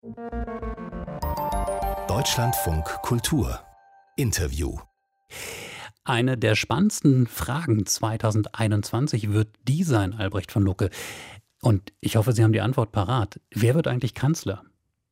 Deutschlandfunk Kultur Interview. Eine der spannendsten Fragen 2021 wird die sein, Albrecht von Lucke. Und ich hoffe, Sie haben die Antwort parat. Wer wird eigentlich Kanzler?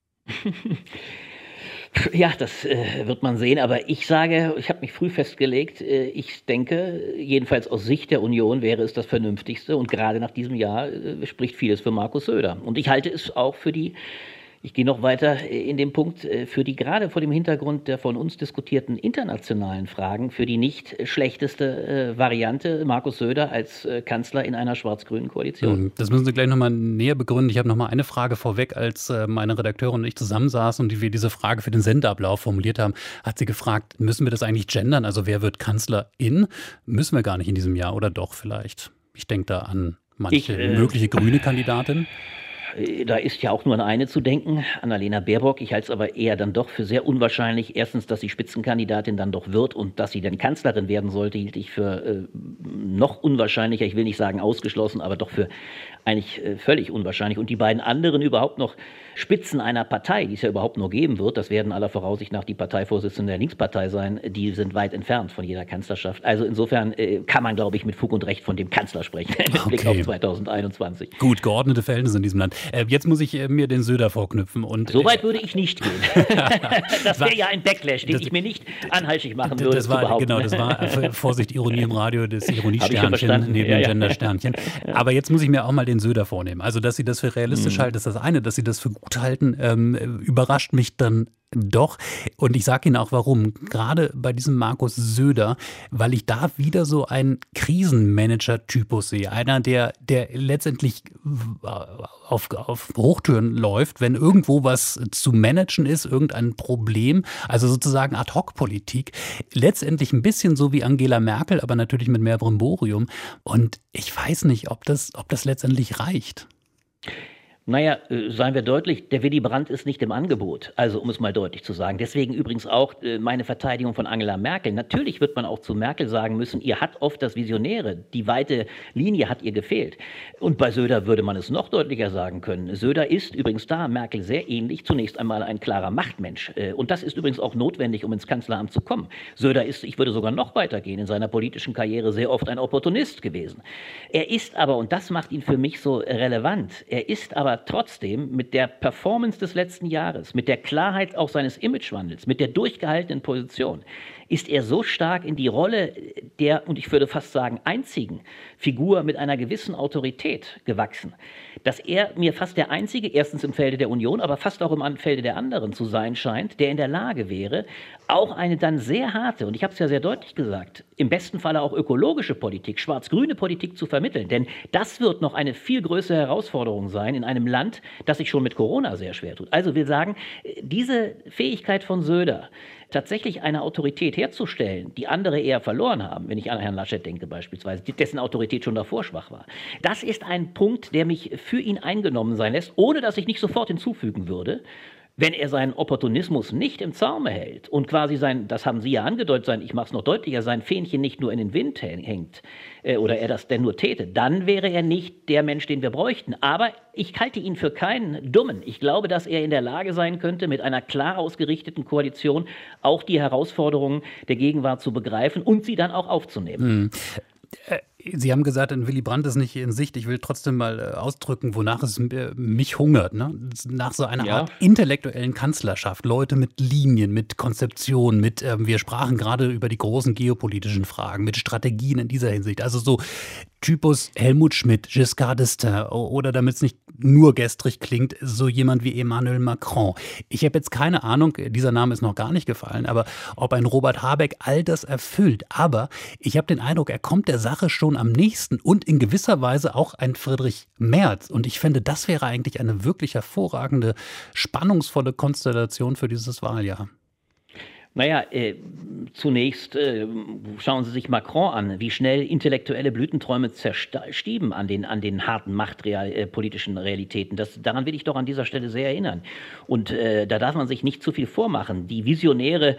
Ja, das wird man sehen, aber ich sage, ich habe mich früh festgelegt, ich denke, jedenfalls aus Sicht der Union wäre es das Vernünftigste und gerade nach diesem Jahr spricht vieles für Markus Söder. Und ich halte es auch für ich gehe noch weiter in dem Punkt, für die gerade vor dem Hintergrund der von uns diskutierten internationalen Fragen, für die nicht schlechteste Variante Markus Söder als Kanzler in einer schwarz-grünen Koalition. Das müssen Sie gleich nochmal näher begründen. Ich habe nochmal eine Frage vorweg. Als meine Redakteurin und ich zusammensaßen und wir diese Frage für den Sendeablauf formuliert haben, hat sie gefragt, müssen wir das eigentlich gendern? Also wer wird Kanzlerin? Müssen wir gar nicht in diesem Jahr oder doch vielleicht? Ich denke da an manche mögliche grüne Kandidatin. Da ist ja auch nur an eine zu denken, Annalena Baerbock. Ich halte es aber eher dann doch für sehr unwahrscheinlich. Erstens, dass sie Spitzenkandidatin dann doch wird und dass sie dann Kanzlerin werden sollte, hielt ich für noch unwahrscheinlicher. Ich will nicht sagen ausgeschlossen, aber doch für eigentlich völlig unwahrscheinlich. Und die beiden anderen überhaupt noch Spitzen einer Partei, die es ja überhaupt nur geben wird, das werden aller Voraussicht nach die Parteivorsitzenden der Linkspartei sein, die sind weit entfernt von jeder Kanzlerschaft. Also insofern kann man, glaube ich, mit Fug und Recht von dem Kanzler sprechen, mit Blick auf 2021. Gut, geordnete Verhältnisse in diesem Land. Jetzt muss ich mir den Söder vorknüpfen. So weit würde ich nicht gehen. Das wäre ja ein Backlash, den ich mir nicht anhaltig machen würde. Das war Vorsicht, Ironie im Radio, das Ironiesternchen neben dem Gendersternchen. Aber jetzt muss ich mir auch mal den Söder vornehmen. Also, dass Sie das für realistisch halten, ist das eine. Dass Sie das für gut halten, überrascht mich dann doch. Und ich sage Ihnen auch warum. Gerade bei diesem Markus Söder, weil ich da wieder so einen Krisenmanager-Typus sehe. Einer, der letztendlich auf Hochtouren läuft, wenn irgendwo was zu managen ist, irgendein Problem, also sozusagen Ad-Hoc-Politik. Letztendlich ein bisschen so wie Angela Merkel, aber natürlich mit mehr Brimborium. Und ich weiß nicht, ob das letztendlich reicht. Naja, seien wir deutlich, der Willy Brandt ist nicht im Angebot, also um es mal deutlich zu sagen. Deswegen übrigens auch meine Verteidigung von Angela Merkel. Natürlich wird man auch zu Merkel sagen müssen, ihr hat oft das Visionäre, die weite Linie hat ihr gefehlt. Und bei Söder würde man es noch deutlicher sagen können. Söder ist übrigens da Merkel sehr ähnlich, zunächst einmal ein klarer Machtmensch. Und das ist übrigens auch notwendig, um ins Kanzleramt zu kommen. Söder ist, ich würde sogar noch weitergehen, in seiner politischen Karriere sehr oft ein Opportunist gewesen. Er ist aber, und das macht ihn für mich so relevant, er ist aber trotzdem mit der Performance des letzten Jahres, mit der Klarheit auch seines Imagewandels, mit der durchgehaltenen Position, ist er so stark in die Rolle der, und ich würde fast sagen, einzigen Figur mit einer gewissen Autorität gewachsen, dass er mir fast der einzige, erstens im Felde der Union, aber fast auch im Felde der anderen zu sein scheint, der in der Lage wäre, auch eine dann sehr harte, und ich habe es ja sehr deutlich gesagt, im besten Falle auch ökologische Politik, schwarz-grüne Politik zu vermitteln. Denn das wird noch eine viel größere Herausforderung sein in einem Land, das sich schon mit Corona sehr schwer tut. Also wir sagen, diese Fähigkeit von Söder, tatsächlich eine Autorität herzustellen, die andere eher verloren haben, wenn ich an Herrn Laschet denke beispielsweise, dessen Autorität schon davor schwach war. Das ist ein Punkt, der mich für ihn eingenommen sein lässt, ohne dass ich nicht sofort hinzufügen würde, wenn er seinen Opportunismus nicht im Zaume hält und quasi das haben Sie ja angedeutet, ich mache es noch deutlicher, sein Fähnchen nicht nur in den Wind hängt oder er das denn nur täte, dann wäre er nicht der Mensch, den wir bräuchten. Aber ich halte ihn für keinen Dummen. Ich glaube, dass er in der Lage sein könnte, mit einer klar ausgerichteten Koalition auch die Herausforderungen der Gegenwart zu begreifen und sie dann auch aufzunehmen. Sie haben gesagt, ein Willy Brandt ist nicht in Sicht. Ich will trotzdem mal ausdrücken, wonach es mich hungert. Ne? Nach so einer Art intellektuellen Kanzlerschaft. Leute mit Linien, mit Konzeption, wir sprachen gerade über die großen geopolitischen Fragen, mit Strategien in dieser Hinsicht. Also so Typus Helmut Schmidt, Giscard d'Estaing oder damit es nicht nur gestrig klingt, so jemand wie Emmanuel Macron. Ich habe jetzt keine Ahnung, dieser Name ist noch gar nicht gefallen, aber ob ein Robert Habeck all das erfüllt. Aber ich habe den Eindruck, er kommt der Sache schon am nächsten und in gewisser Weise auch ein Friedrich Merz. Und ich finde, das wäre eigentlich eine wirklich hervorragende, spannungsvolle Konstellation für dieses Wahljahr. Naja, zunächst schauen Sie sich Macron an, wie schnell intellektuelle Blütenträume zerstieben an den harten machtpolitischen Realitäten. Daran will ich doch an dieser Stelle sehr erinnern. Und da darf man sich nicht zu viel vormachen. Die visionäre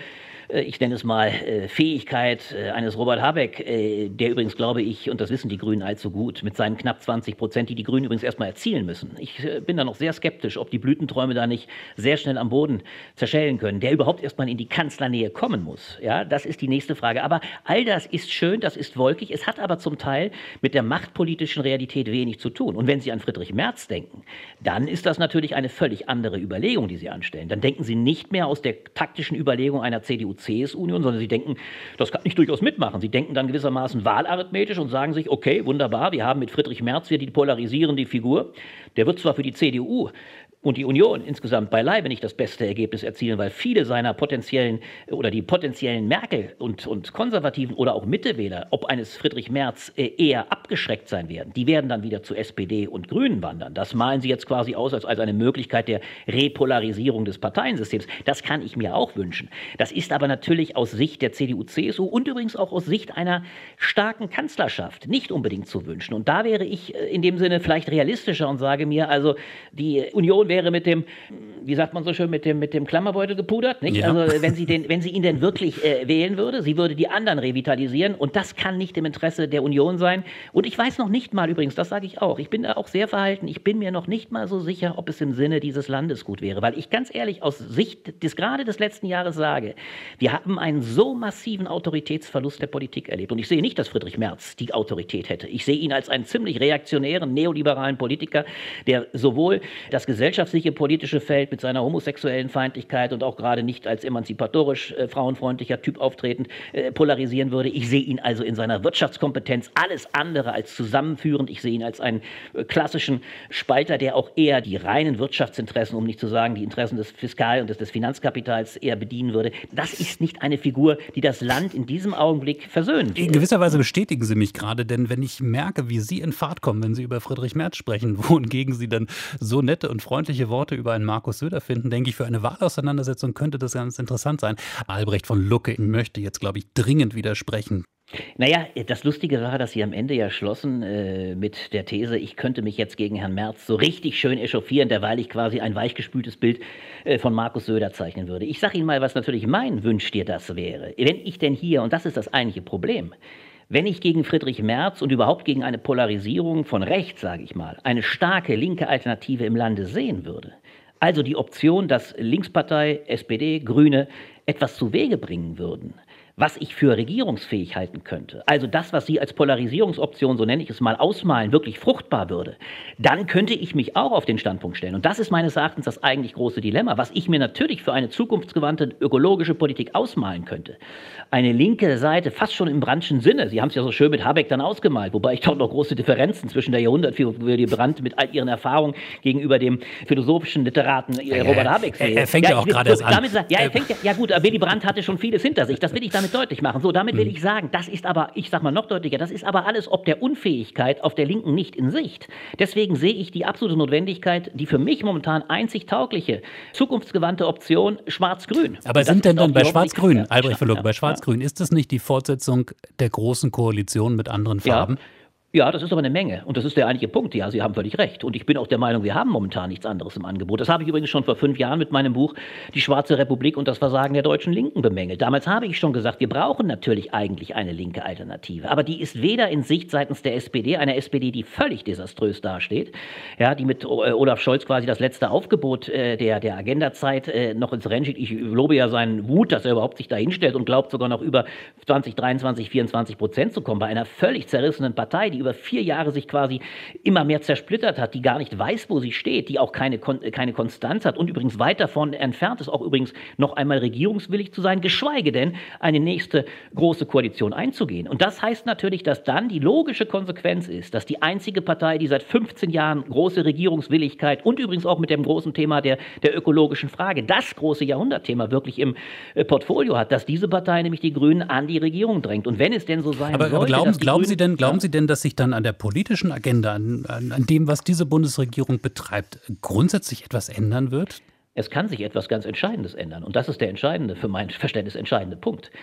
ich nenne es mal, Fähigkeit eines Robert Habeck, der übrigens, glaube ich, und das wissen die Grünen allzu gut, mit seinen knapp 20%, die Grünen übrigens erstmal erzielen müssen. Ich bin da noch sehr skeptisch, ob die Blütenträume da nicht sehr schnell am Boden zerschellen können, der überhaupt erstmal in die Kanzlernähe kommen muss. Ja, das ist die nächste Frage. Aber all das ist schön, das ist wolkig, es hat aber zum Teil mit der machtpolitischen Realität wenig zu tun. Und wenn Sie an Friedrich Merz denken, dann ist das natürlich eine völlig andere Überlegung, die Sie anstellen. Dann denken Sie nicht mehr aus der taktischen Überlegung einer CDU-CSU-Union, sondern Sie denken, das kann ich durchaus mitmachen. Sie denken dann gewissermaßen wahlarithmetisch und sagen sich, okay, wunderbar, wir haben mit Friedrich Merz hier die polarisierende Figur. Der wird zwar für die CDU und die Union insgesamt beileibe nicht das beste Ergebnis erzielen, weil viele seiner potenziellen oder die potenziellen Merkel- und Konservativen oder auch Mittewähler, ob eines Friedrich Merz, eher abgeschreckt sein werden. Die werden dann wieder zu SPD und Grünen wandern. Das malen sie jetzt quasi aus als eine Möglichkeit der Repolarisierung des Parteiensystems. Das kann ich mir auch wünschen. Das ist aber natürlich aus Sicht der CDU-CSU und übrigens auch aus Sicht einer starken Kanzlerschaft nicht unbedingt zu wünschen. Und da wäre ich in dem Sinne vielleicht realistischer und sage mir, also die Union wäre mit dem, wie sagt man so schön, mit dem Klammerbeutel gepudert, nicht? Ja. Also wenn sie ihn denn wirklich wählen würde, sie würde die anderen revitalisieren und das kann nicht im Interesse der Union sein. Und ich weiß noch nicht mal übrigens, das sage ich auch, ich bin da auch sehr verhalten, ich bin mir noch nicht mal so sicher, ob es im Sinne dieses Landes gut wäre, weil ich ganz ehrlich aus Sicht gerade des letzten Jahres sage, wir haben einen so massiven Autoritätsverlust der Politik erlebt und ich sehe nicht, dass Friedrich Merz die Autorität hätte. Ich sehe ihn als einen ziemlich reaktionären, neoliberalen Politiker, der sowohl das gesellschaftliche politische Feld mit seiner homosexuellen Feindlichkeit und auch gerade nicht als emanzipatorisch frauenfreundlicher Typ auftretend polarisieren würde. Ich sehe ihn also in seiner Wirtschaftskompetenz alles andere als zusammenführend. Ich sehe ihn als einen klassischen Spalter, der auch eher die reinen Wirtschaftsinteressen, um nicht zu sagen die Interessen des Fiskal- und des Finanzkapitals eher bedienen würde. Das ist nicht eine Figur, die das Land in diesem Augenblick versöhnt. In gewisser Weise bestätigen Sie mich gerade, denn wenn ich merke, wie Sie in Fahrt kommen, wenn Sie über Friedrich Merz sprechen, wohingegen Sie dann so nette und freundliche Worte über einen Markus Söder finden, denke ich, für eine Wahlauseinandersetzung könnte das ganz interessant sein. Albrecht von Lucke möchte jetzt, glaube ich, dringend widersprechen. Naja, das Lustige war, dass Sie am Ende ja schlossen mit der These, ich könnte mich jetzt gegen Herrn Merz so richtig schön echauffieren, derweil ich quasi ein weichgespültes Bild von Markus Söder zeichnen würde. Ich sage Ihnen mal, was natürlich mein Wünsch dir das wäre. Wenn ich denn hier, und das ist das eigentliche Problem, wenn ich gegen Friedrich Merz und überhaupt gegen eine Polarisierung von rechts, sage ich mal, eine starke linke Alternative im Lande sehen würde, also die Option, dass Linkspartei, SPD, Grüne etwas zu Wege bringen würden, was ich für regierungsfähig halten könnte, also das, was Sie als Polarisierungsoption, so nenne ich es mal, ausmalen, wirklich fruchtbar würde, dann könnte ich mich auch auf den Standpunkt stellen. Und das ist meines Erachtens das eigentlich große Dilemma, was ich mir natürlich für eine zukunftsgewandte ökologische Politik ausmalen könnte. Eine linke Seite, fast schon im Brandtschen Sinne, Sie haben es ja so schön mit Habeck dann ausgemalt, wobei ich dort noch große Differenzen zwischen der Jahrhundertfigur Brandt mit all ihren Erfahrungen gegenüber dem philosophischen Literaten Robert Habeck sehe. Er fängt ja auch gerade erst an. Ja gut, Willy Brandt hatte schon vieles hinter sich, das will ich damit deutlich machen. So, damit will ich sagen, das ist aber, ich sag mal noch deutlicher, das ist aber alles ob der Unfähigkeit auf der Linken nicht in Sicht. Deswegen sehe ich die absolute Notwendigkeit, die für mich momentan einzig taugliche, zukunftsgewandte Option Schwarz-Grün. Aber sind denn dann bei Schwarz-Grün, Albrecht von Lucke, bei Schwarz-Grün, ist das nicht die Fortsetzung der großen Koalition mit anderen Farben? Ja, das ist aber eine Menge. Und das ist der eigentliche Punkt. Ja, Sie haben völlig recht. Und ich bin auch der Meinung, wir haben momentan nichts anderes im Angebot. Das habe ich übrigens schon vor 5 Jahren mit meinem Buch Die Schwarze Republik und das Versagen der deutschen Linken bemängelt. Damals habe ich schon gesagt, wir brauchen natürlich eigentlich eine linke Alternative. Aber die ist weder in Sicht seitens der SPD, einer SPD, die völlig desaströs dasteht, ja, die mit Olaf Scholz quasi das letzte Aufgebot der Agenda-Zeit noch ins Rennen schickt. Ich lobe ja seinen Mut, dass er überhaupt sich da hinstellt und glaubt, sogar noch über 20, 23, 24% zu kommen bei einer völlig zerrissenen Partei, die über 4 Jahre sich quasi immer mehr zersplittert hat, die gar nicht weiß, wo sie steht, die auch keine Konstanz hat und übrigens weit davon entfernt ist, auch übrigens noch einmal regierungswillig zu sein, geschweige denn eine nächste große Koalition einzugehen. Und das heißt natürlich, dass dann die logische Konsequenz ist, dass die einzige Partei, die seit 15 Jahren große Regierungswilligkeit und übrigens auch mit dem großen Thema der ökologischen Frage, das große Jahrhundertthema wirklich im Portfolio hat, dass diese Partei, nämlich die Grünen, an die Regierung drängt. Und wenn es denn so sein sollte, glauben Sie denn, dass sich dann an der politischen Agenda, an dem, was diese Bundesregierung betreibt, grundsätzlich etwas ändern wird? Es kann sich etwas ganz Entscheidendes ändern. Und das ist der entscheidende, für mein Verständnis entscheidende Punkt.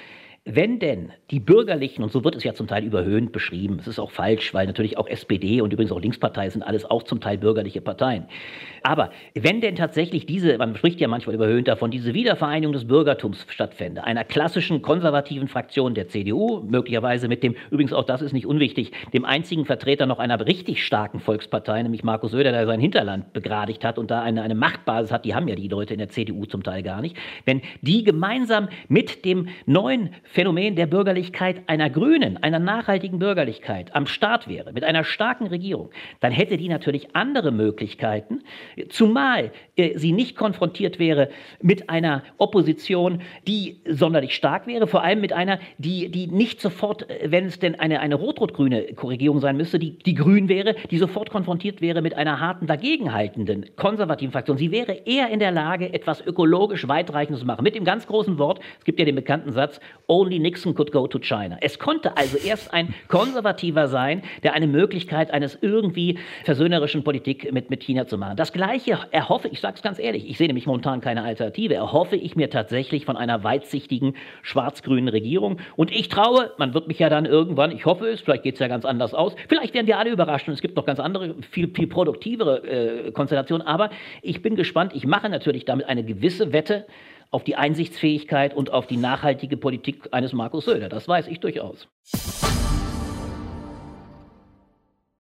wenn denn die Bürgerlichen, und so wird es ja zum Teil überhöhend beschrieben, es ist auch falsch, weil natürlich auch SPD und übrigens auch Linkspartei sind alles auch zum Teil bürgerliche Parteien. Aber wenn denn tatsächlich man spricht ja manchmal überhöhend davon, diese Wiedervereinigung des Bürgertums stattfände, einer klassischen konservativen Fraktion der CDU, möglicherweise mit dem, übrigens auch das ist nicht unwichtig, dem einzigen Vertreter noch einer richtig starken Volkspartei, nämlich Markus Söder, der sein Hinterland begradigt hat und da eine Machtbasis hat, die haben ja die Leute in der CDU zum Teil gar nicht, wenn die gemeinsam mit dem neuen Phänomen der Bürgerlichkeit einer grünen, einer nachhaltigen Bürgerlichkeit am Start wäre, mit einer starken Regierung, dann hätte die natürlich andere Möglichkeiten, zumal sie nicht konfrontiert wäre mit einer Opposition, die sonderlich stark wäre, vor allem mit einer, die nicht sofort, wenn es denn eine rot-rot-grüne Regierung sein müsste, die grün wäre, die sofort konfrontiert wäre mit einer harten, dagegenhaltenden, konservativen Fraktion. Sie wäre eher in der Lage, etwas ökologisch Weitreichendes zu machen. Mit dem ganz großen Wort, es gibt ja den bekannten Satz, only Nixon could go to China. Es konnte also erst ein Konservativer sein, der eine Möglichkeit eines irgendwie versöhnerischen Politik mit China zu machen. Das Gleiche erhoffe, ich sage es ganz ehrlich, ich sehe nämlich momentan keine Alternative, erhoffe ich mir tatsächlich von einer weitsichtigen schwarz-grünen Regierung. Und ich traue, man wird mich ja dann irgendwann, ich hoffe es, vielleicht geht es ja ganz anders aus, vielleicht werden wir alle überrascht und es gibt noch ganz andere, viel produktivere Konstellationen, aber ich bin gespannt, ich mache natürlich damit eine gewisse Wette auf die Einsichtsfähigkeit und auf die nachhaltige Politik eines Markus Söder, das weiß ich durchaus.